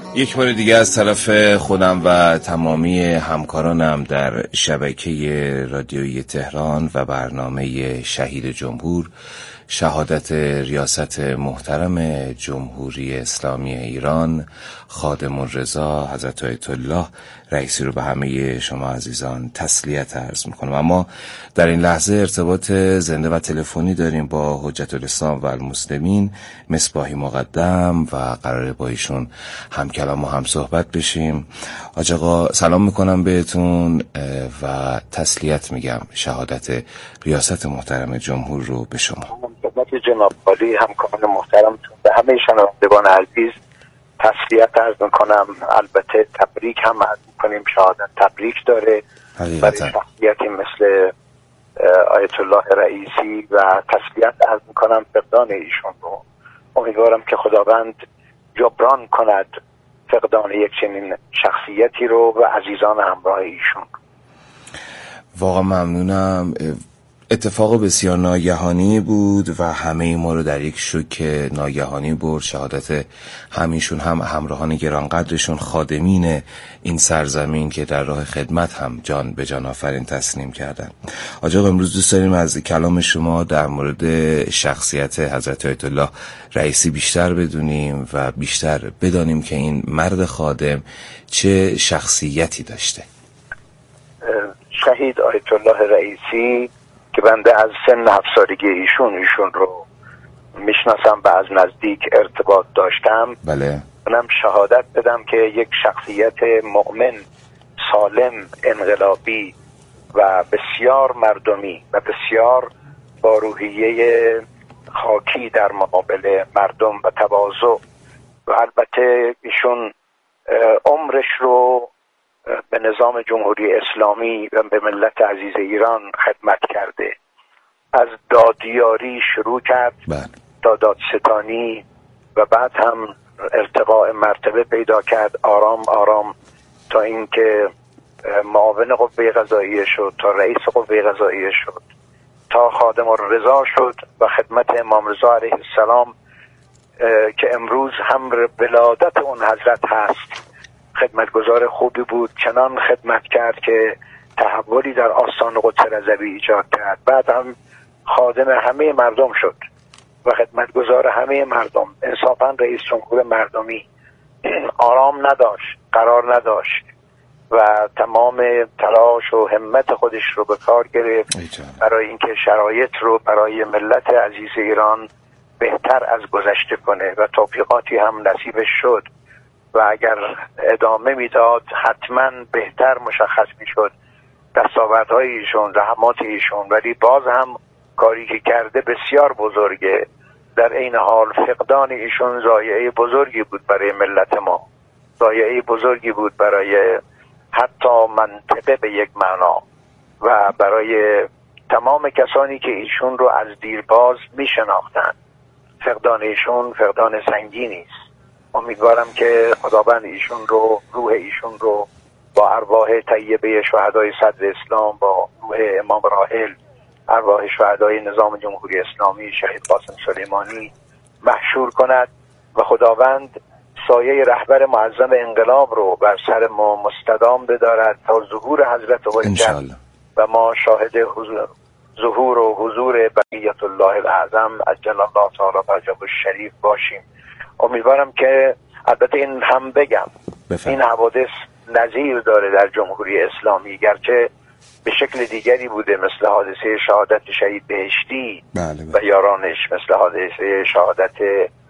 یک بار دیگه از طرف خودم و تمامی همکارانم در شبکه رادیویی تهران و برنامه شهید جمهور، شهادت ریاست محترم جمهوری اسلامی ایران خادم الرضا حضرت آیت الله رئیسی رو به همه شما عزیزان تسلیت عرض میکنم. اما در این لحظه ارتباط زنده و تلفنی داریم با حجت الاسلام و المسلمین مصباحی مقدم و قراره با ایشون هم کلام و هم صحبت بشیم. حاج آقا سلام میکنم بهتون و تسلیت میگم شهادت ریاست محترم جمهور رو به شما. خدمت جناب عالی همکاران محترمتون به همه شنوندگان عزیز تسلیت عرض میکنم. البته تبریک هم عرض میکنیم، شهادت تبریک داره برای شخصیتی مثل آیت الله رئیسی و تسلیت عرض میکنم فقدان ایشون رو. امیدوارم که خداوند جبران کند فقدان یک چنین شخصیتی رو و عزیزان همراه ایشون. واقعا ممنونم. اتفاق بسیار ناگهانی بود و همه ما رو در یک شوک ناگهانی برد. شهادت همیشون هم همراهان گرانقدرشون، خادمین این سرزمین که در راه خدمت هم جان به جان آفرین تسلیم کردن. آقا امروز دوست داریم از کلام شما در مورد شخصیت حضرت آیت الله رئیسی بیشتر بدونیم و بیشتر بدانیم که این مرد خادم چه شخصیتی داشته. شهید آیت الله رئیسی که بنده از سن 7 سالگی ایشون رو میشناسم و از نزدیک ارتباط داشتم. بله. منم شهادت بدم که یک شخصیت مؤمن، سالم، انقلابی و بسیار مردمی و بسیار با روحیه خاکی در مقابل مردم و تواضع و البته ایشون عمرش رو به نظام جمهوری اسلامی و به ملت عزیز ایران خدمت کرده. از دادیاری شروع کرد تا دادستانی و بعد هم ارتقاء مرتبه پیدا کرد آرام آرام تا اینکه معاون قوه قضاییه شد، تا رئیس قوه قضاییه شد، تا خادم الرضا شد و خدمت امام رضا علیه السلام که امروز هم ولادت اون حضرت هست. خدمتگزار خوبی بود، چنان خدمت کرد که تحولی در آستان قدس رضوی ایجاد کرد. بعد هم خادم همه مردم شد و خدمتگزار همه مردم. انصافا رئیس جمهور مردمی آرام نداشت، قرار نداشت و تمام تلاش و همت خودش رو به کار گرفت برای اینکه شرایط رو برای ملت عزیز ایران بهتر از گذشته کنه و توفیقاتی هم نصیبش شد و اگر ادامه میداد حتما بهتر مشخص میشد دستاوردهای ایشون، زحمات ایشون. ولی باز هم کاری که کرده بسیار بزرگه. در این حال فقدان ایشون ضایعه بزرگی بود برای ملت ما، ضایعه بزرگی بود برای حتی منطقه به یک معنا و برای تمام کسانی که ایشون رو از دیرباز میشناختند. فقدان ایشون فقدان سنگینی است. امیدوارم که خداوند ایشون رو، روح ایشون رو با ارواح طیبه شهدای صدر اسلام، با روح امام راحل، ارواح شهدای نظام جمهوری اسلامی شهید قاسم سلیمانی محشور کند و خداوند سایه رهبر معظم انقلاب رو بر سر ما مستدام بدارد تا ظهور حضرت باشد و ما شاهد ظهور و حضور بقیت الله الاعظم عجل الله تعالی فرجه الشریف باشیم. امیدوارم که البته این هم بگم این حوادث نظیر داره در جمهوری اسلامی، گرچه به شکل دیگری بوده، مثل حادثه شهادت شهید بهشتی و یارانش، مثل حادثه شهادت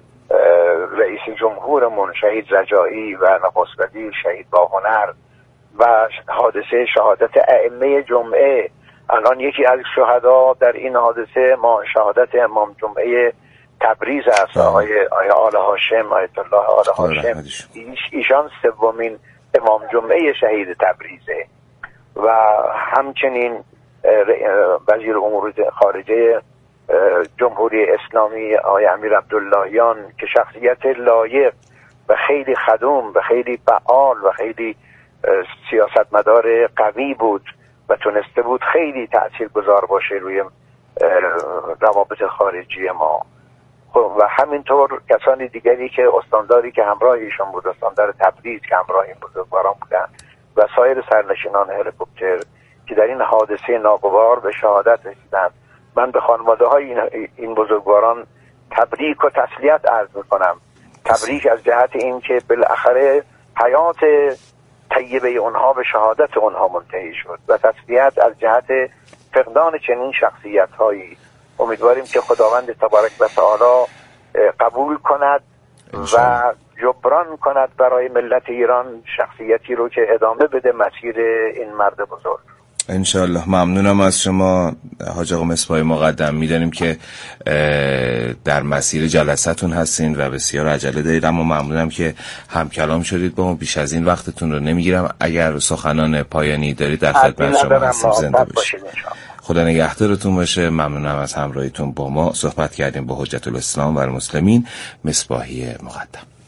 رئیس جمهورمون شهید رجایی و نخست وزیر شهید باهنر و حادثه شهادت ائمه جمعه. الان یکی از شهدا در این حادثه ما شهادت امام جمعه تبریز است، آقای آل هاشم، آیت الله آل هاشم. ایشان سومین امام جمعه شهید تبریزه و همچنین وزیر امور خارجه جمهوری اسلامی آقای امیر عبداللهیان که شخصیت لایق و خیلی خدوم و خیلی فعال و خیلی سیاستمدار قوی بود و تونسته بود خیلی تأثیرگذار باشه روی روابط خارجی ما. و همینطور کسانی دیگری که استانداری که همراه ایشون بود، استاندار تبریز که همراه این بزرگواران بودن و سایر سرنشینان هلیکوپتر که در این حادثه ناگوار به شهادت رسیدند. من به خانواده های این بزرگواران تبریک و تسلیت عرض میکنم. تبریک از جهت این که بالاخره حیات طیبه اونها به شهادت اونها منتهی شد و تسلیت از جهت فقدان چنین شخصیت هایی. امیدواریم که خداوند تبارک و تعالی قبول کند و جبران کند برای ملت ایران شخصیتی رو که ادامه بده مسیر این مرد بزرگ. انشالله. ممنونم از شما حاج آقا مصباح مقدم. میدانیم که در مسیر جلسه‌تون هستین و بسیار عجله دارید، اما ممنونم که همکلام شدید با ما. بیش از این وقتتون رو نمیگیرم. اگر سخنان پایانی دارید در خدمت شما هستیم. زنده باشید. خدا نگهدارتون باشه. ممنونم از همراهیتون با ما. صحبت کردیم با حجت الاسلام و المسلمین مصباحی مقدم.